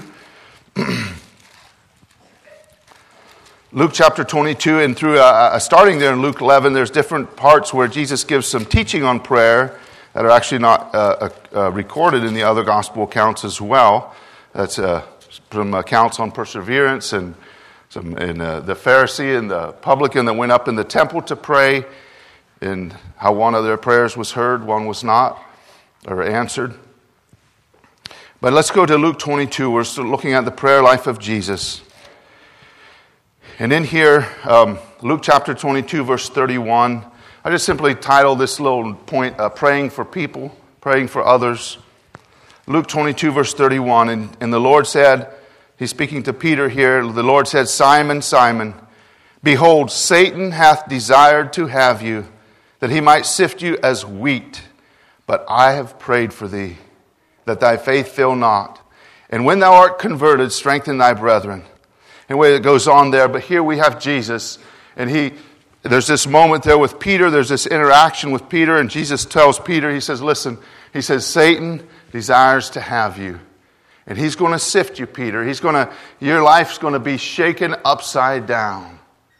Luke chapter twenty-two, and through uh, starting there in Luke eleven, there's different parts where Jesus gives some teaching on prayer that are actually not uh, uh, recorded in the other gospel accounts as well. That's uh, some accounts on perseverance and some in uh, the Pharisee and the publican that went up in the temple to pray, and how one of their prayers was heard, one was not, or answered. But let's go to Luke twenty-two. We're still looking at the prayer life of Jesus. And in here, um, Luke chapter twenty-two, verse thirty-one, I just simply titled this little point, uh, Praying for People, Praying for Others. Luke twenty-two, verse thirty-one, and, and the Lord said, he's speaking to Peter here, the Lord said, Simon, Simon, behold, Satan hath desired to have you, that he might sift you as wheat. But I have prayed for thee, that thy faith fail not. And when thou art converted, strengthen thy brethren. Anyway, it goes on there, but here we have Jesus, and he, there's this moment there with Peter, there's this interaction with Peter, and Jesus tells Peter, he says, listen, he says, Satan desires to have you. And he's going to sift you, Peter. He's going to, your life's going to be shaken upside down.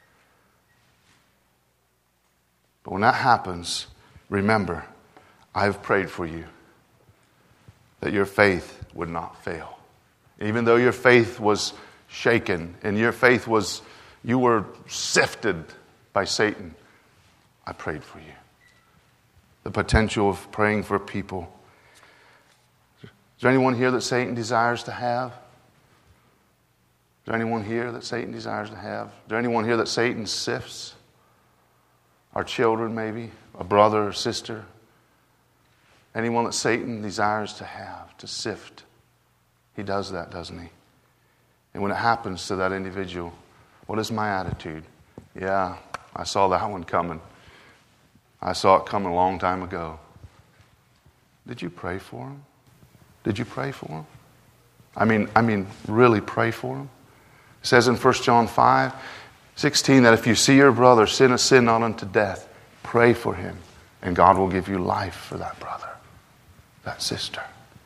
But when that happens, remember, I've prayed for you, that your faith would not fail. Even though your faith was shaken and your faith was, you were sifted by Satan, I prayed for you. The potential of praying for people. Is there anyone here that Satan desires to have? Is there anyone here that Satan desires to have? Is there anyone here that Satan sifts? Our children maybe, a brother or sister. Anyone that Satan desires to have, to sift. He does that, doesn't he? And when it happens to that individual, what is my attitude? Yeah, I saw that one coming. I saw it coming a long time ago. Did you pray for him? Did you pray for him? I mean, I mean, really pray for him? It says in First John five sixteen that if you see your brother sin a sin not unto death, pray for him, and God will give you life for that brother, that sister.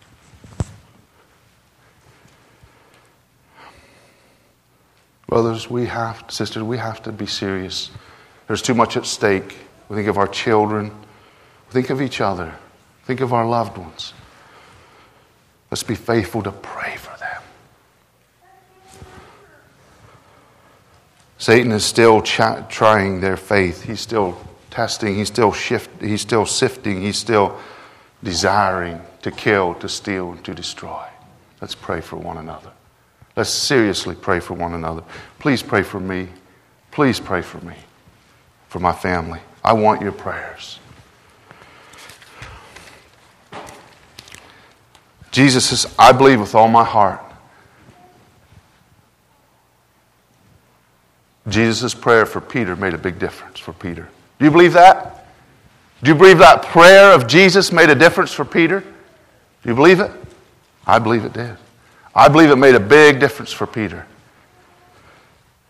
Brothers, we have, sisters, we have to be serious. There's too much at stake. We think of our children. We think of each other. Think of our loved ones. Let's be faithful to pray for them. Satan is still ch- trying their faith. He's still testing. He's still shift. He's still sifting. He's still desiring to kill, to steal, and to destroy. Let's pray for one another. Let's seriously pray for one another. Please pray for me. Please pray for me, for my family. I want your prayers. Jesus says, I believe with all my heart. Jesus' prayer for Peter made a big difference for Peter. Do you believe that? Do you believe that prayer of Jesus made a difference for Peter? Do you believe it? I believe it did. I believe it made a big difference for Peter.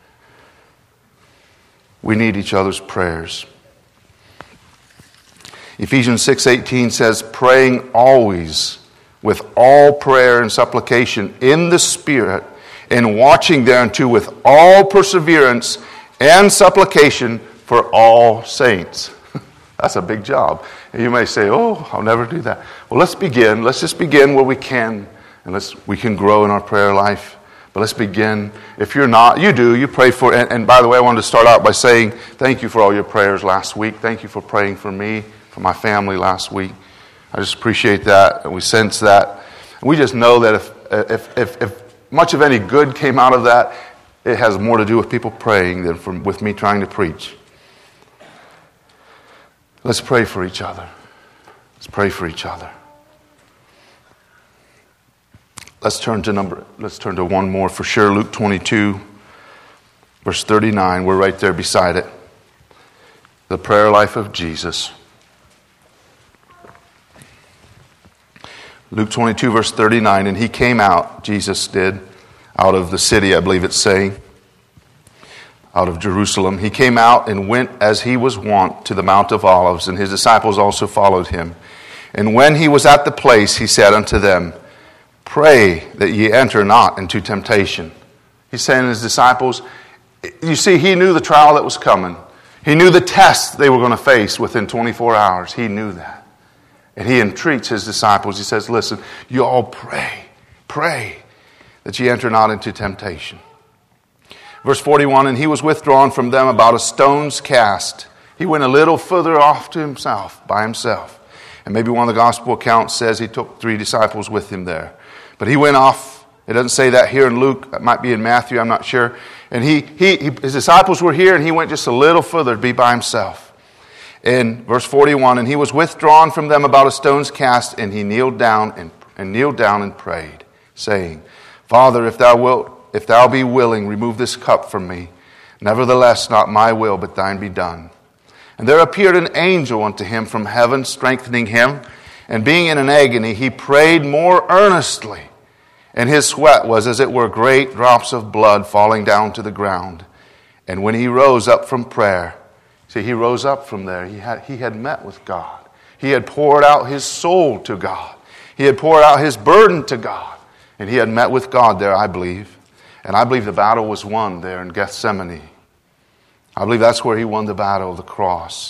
We need each other's prayers. Ephesians six eighteen says, praying always with all prayer and supplication in the Spirit, and watching thereunto with all perseverance and supplication for all saints. That's a big job. And you may say, oh, I'll never do that. Well, let's begin. Let's just begin where we can. And let's we can grow in our prayer life. But let's begin. If you're not, you do. You pray for, and, and by the way, I wanted to start out by saying thank you for all your prayers last week. Thank you for praying for me, for my family last week. I just appreciate that, and we sense that. And we just know that if if if, if much of any good came out of that, it has more to do with people praying than from, with me trying to preach. Let's pray for each other. Let's pray for each other. Let's turn to number. Let's turn to one more for sure. Luke twenty-two, verse thirty-nine. We're right there beside it. The prayer life of Jesus. Luke twenty-two, verse thirty-nine. And he came out, Jesus did, out of the city, I believe it's saying, out of Jerusalem. He came out and went as he was wont to the Mount of Olives, and his disciples also followed him. And when he was at the place, he said unto them, pray that ye enter not into temptation. He's saying to his disciples, you see, he knew the trial that was coming. He knew the test they were going to face within twenty-four hours. He knew that. And he entreats his disciples. He says, listen, you all pray, pray that ye enter not into temptation. Verse forty-one, and he was withdrawn from them about a stone's cast. He went a little further off to himself, by himself. And maybe one of the gospel accounts says he took three disciples with him there. But he went off. It doesn't say that here in Luke. It might be in Matthew. I'm not sure. And he, he, he his disciples were here, and he went just a little further to be by himself. In verse forty-one, and he was withdrawn from them about a stone's cast, and he kneeled down and, and kneeled down and prayed, saying, Father, if thou wilt, if thou be willing, remove this cup from me. Nevertheless, not my will, but thine be done. And there appeared an angel unto him from heaven, strengthening him. And being in an agony, he prayed more earnestly. And his sweat was as it were great drops of blood falling down to the ground. And when he rose up from prayer, see, he rose up from there. He had, he had met with God. He had poured out his soul to God. He had poured out his burden to God. And he had met with God there, I believe. And I believe the battle was won there in Gethsemane. I believe that's where he won the battle of the cross.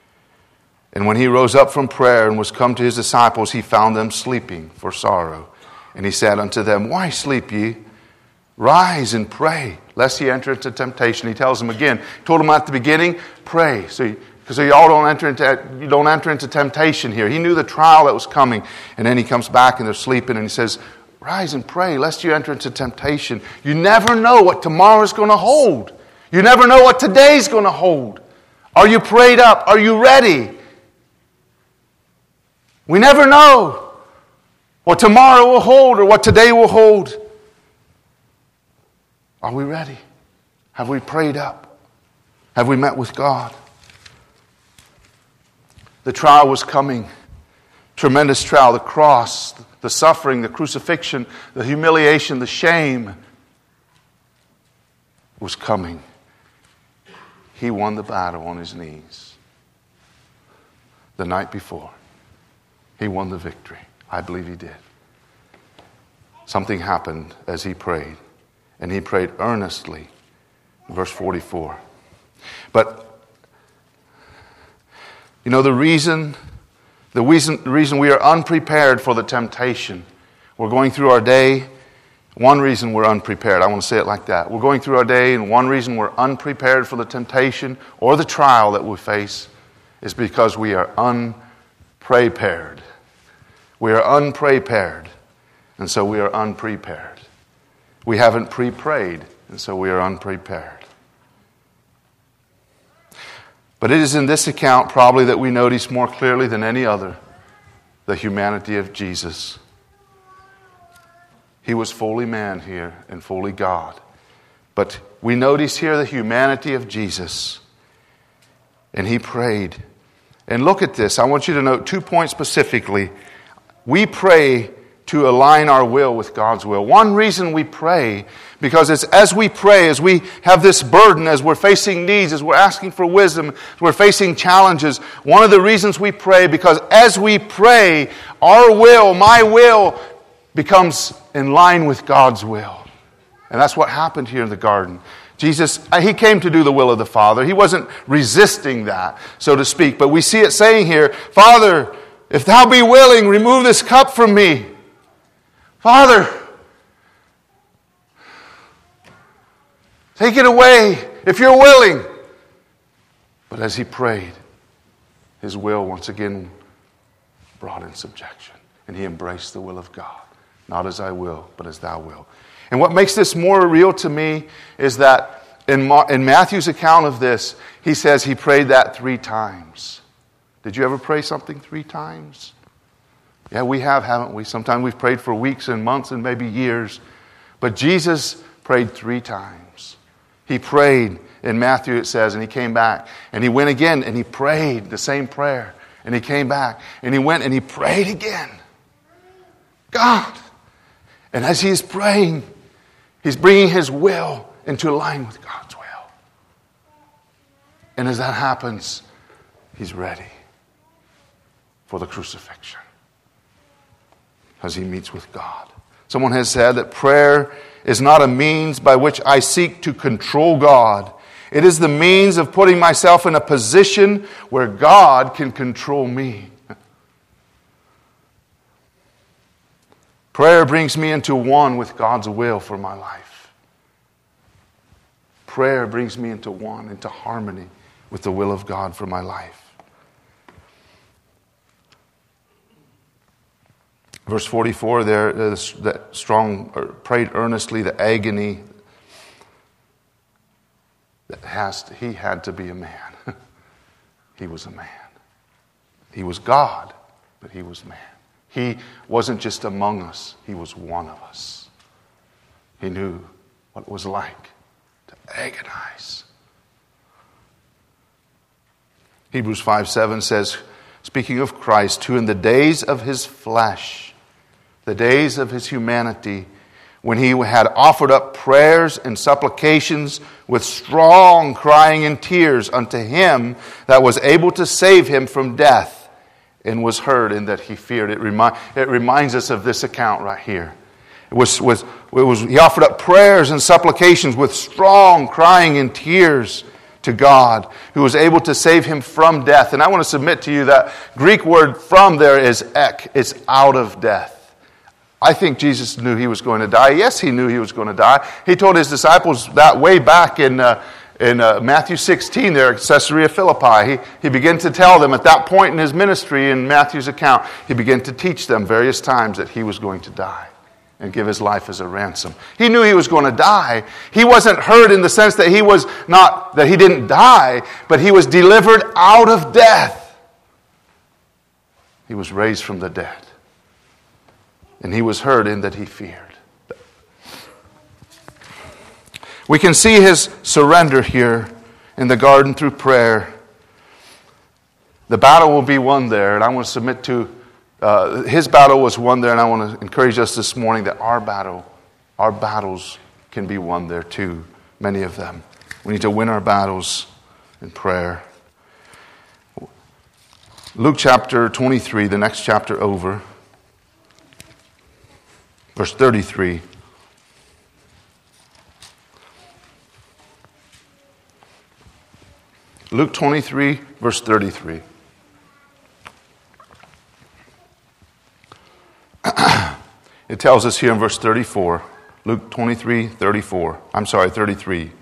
And when he rose up from prayer and was come to his disciples, he found them sleeping for sorrow. And he said unto them, why sleep ye? Rise and pray, lest ye enter into temptation. He tells them again, told them at the beginning, pray. So, because so y'all don't enter into you don't enter into temptation here. He knew the trial that was coming. And then he comes back and they're sleeping and he says, rise and pray, lest you enter into temptation. You never know what tomorrow's going to hold. You never know what today's going to hold. Are you prayed up? Are you ready? We never know what tomorrow will hold or what today will hold. Are we ready? Have we prayed up? Have we met with God? The trial was coming. Tremendous trial. The cross, the suffering, the crucifixion, the humiliation, the shame was coming. He won the battle on his knees the night before. He won the victory. I believe he did. Something happened as he prayed. And he prayed earnestly. Verse forty-four. But, you know, the reason, the reason, the reason we are unprepared for the temptation, we're going through our day, one reason we're unprepared, I want to say it like that. We're going through our day, and one reason we're unprepared for the temptation or the trial that we face is because we are unprepared. We are unprepared, and so we are unprepared. We haven't pre-prayed, and so we are unprepared. But it is in this account probably that we notice more clearly than any other the humanity of Jesus. He was fully man here and fully God. But we notice here the humanity of Jesus. And he prayed. And look at this. I want you to note two points specifically. We pray to align our will with God's will. One reason we pray, because it's as we pray, as we have this burden, as we're facing needs, as we're asking for wisdom, as we're facing challenges, one of the reasons we pray, because as we pray, our will, my will, becomes in line with God's will. And that's what happened here in the garden. Jesus, He came to do the will of the Father. He wasn't resisting that, so to speak. But we see it saying here, Father, if thou be willing, remove this cup from me. Father, take it away if you're willing. But as he prayed, his will once again brought in subjection. And he embraced the will of God. Not as I will, but as thou wilt. And what makes this more real to me is that in, Ma- in Matthew's account of this, he says he prayed that three times. Did you ever pray something three times? Yeah, we have, haven't we? Sometimes we've prayed for weeks and months and maybe years. But Jesus prayed three times. He prayed, in Matthew it says, and he came back. And he went again and he prayed the same prayer. And he came back and he went and he prayed again. God. And as he's praying, he's bringing his will into line with God's will. And as that happens, he's ready for the crucifixion. As he meets with God. Someone has said that prayer is not a means by which I seek to control God. It is the means of putting myself in a position where God can control me. Prayer brings me into one with God's will for my life. Prayer brings me into one, into harmony with the will of God for my life. Verse forty-four there, that strong, prayed earnestly, the agony that has to, he had to be a man. He was a man. He was God, but he was man. He wasn't just among us, he was one of us. He knew what it was like to agonize. Hebrews five seven says, speaking of Christ, who in the days of his flesh, the days of his humanity, when he had offered up prayers and supplications with strong crying and tears unto him that was able to save him from death, and was heard in that he feared. It, remi- it reminds us of this account right here. It was, was, it was, he offered up prayers and supplications with strong crying and tears to God, who was able to save him from death. And I want to submit to you that Greek word from there is ek. It's out of death. I think Jesus knew he was going to die. Yes, he knew he was going to die. He told his disciples that way back in uh, in uh, Matthew sixteen there at Caesarea Philippi. He, he began to tell them at that point in his ministry in Matthew's account, he began to teach them various times that he was going to die and give his life as a ransom. He knew he was going to die. He wasn't hurt in the sense that he was not, that he didn't die, but he was delivered out of death. He was raised from the dead. And he was heard in that he feared. We can see his surrender here in the garden through prayer. The battle will be won there, and I want to submit to, uh, his battle was won there, and I want to encourage us this morning that our battle, our battles can be won there too, many of them. We need to win our battles in prayer. Luke chapter twenty-three, the next chapter over. Verse thirty-three. Luke twenty-three, verse thirty-three. It tells us here in verse thirty-four. Luke twenty-three, thirty-four. I'm sorry, thirty-three.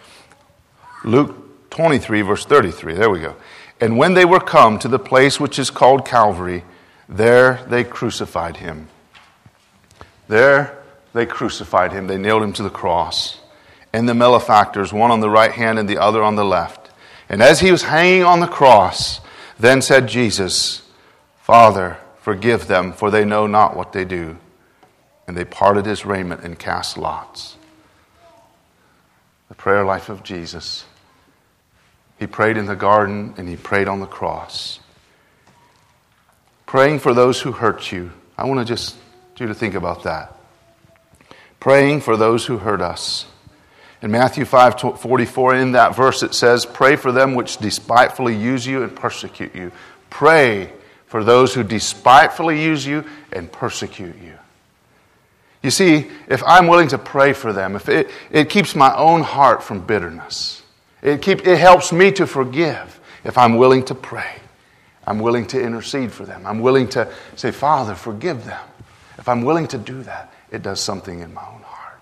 Luke twenty-three, verse thirty-three. There we go. And when they were come to the place which is called Calvary, there they crucified him. There they crucified him. They nailed him to the cross. And the malefactors, one on the right hand and the other on the left. And as he was hanging on the cross, then said Jesus, Father, forgive them, for they know not what they do. And they parted his raiment and cast lots. The prayer life of Jesus. He prayed in the garden and he prayed on the cross. Praying for those who hurt you. I want to just you to think about that. Praying for those who hurt us. In Matthew five forty-four, in that verse it says, pray for them which despitefully use you and persecute you. Pray for those who despitefully use you and persecute you. You see, if I'm willing to pray for them, if it, it keeps my own heart from bitterness. It, keep, it helps me to forgive if I'm willing to pray. I'm willing to intercede for them. I'm willing to say, Father, forgive them. If I'm willing to do that, it does something in my own heart.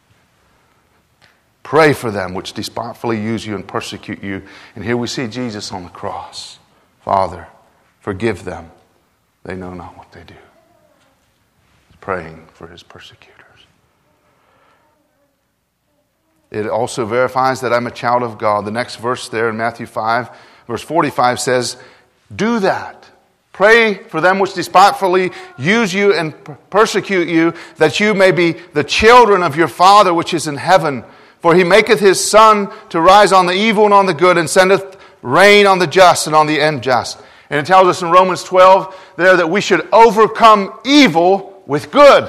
Pray for them which despitefully use you and persecute you. And here we see Jesus on the cross. Father, forgive them. They know not what they do. He's praying for his persecutors. It also verifies that I'm a child of God. The next verse there in Matthew five, verse forty-five says, do that. Pray for them which despitefully use you and persecute you, that you may be the children of your Father which is in heaven. For he maketh his sun to rise on the evil and on the good, and sendeth rain on the just and on the unjust. And it tells us in Romans twelve there that we should overcome evil with good.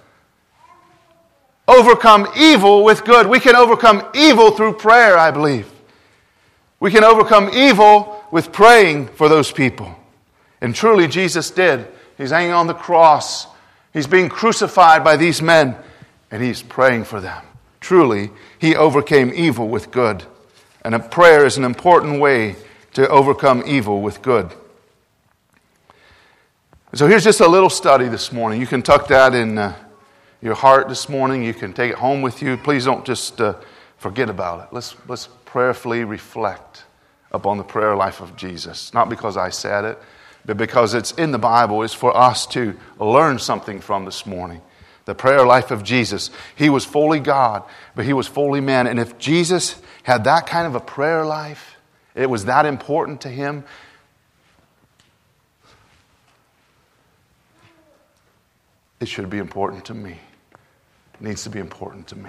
Overcome evil with good. We can overcome evil through prayer, I believe. We can overcome evil with praying for those people. And truly Jesus did. He's hanging on the cross. He's being crucified by these men. And he's praying for them. Truly, he overcame evil with good. And a prayer is an important way to overcome evil with good. So here's just a little study this morning. You can tuck that in uh, your heart this morning. You can take it home with you. Please don't just uh, forget about it. Let's, let's prayerfully reflect upon the prayer life of Jesus. Not because I said it, but because it's in the Bible. It's for us to learn something from this morning. The prayer life of Jesus. He was fully God, but he was fully man. And if Jesus had that kind of a prayer life, it was that important to him, it should be important to me. It needs to be important to me.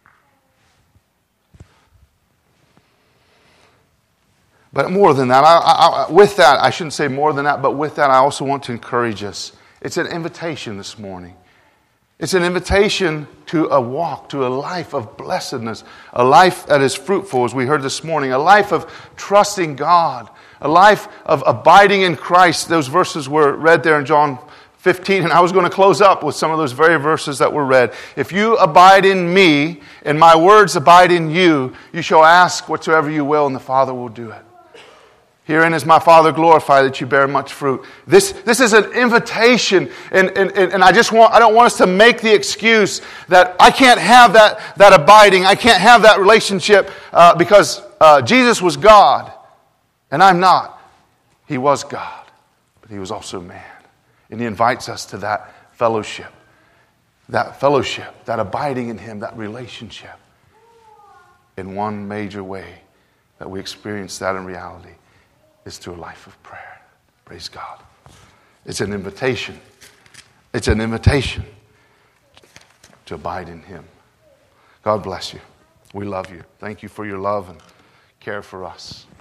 But more than that, I, I, with that, I shouldn't say more than that, but with that, I also want to encourage us. It's an invitation this morning. It's an invitation to a walk, to a life of blessedness, a life that is fruitful, as we heard this morning, a life of trusting God, a life of abiding in Christ. Those verses were read there in John fifteen, and I was going to close up with some of those very verses that were read. If you abide in me, and my words abide in you, you shall ask whatsoever you will, and the Father will do it. Herein is my Father glorified, that you bear much fruit. This, this is an invitation, and, and, and I just want I don't want us to make the excuse that I can't have that, that abiding, I can't have that relationship uh, because uh, Jesus was God, and I'm not. He was God, but he was also man. And he invites us to that fellowship, that fellowship, that abiding in him, that relationship. In one major way that we experience that in reality is through a life of prayer. Praise God. It's an invitation. It's an invitation to abide in him. God bless you. We love you. Thank you for your love and care for us.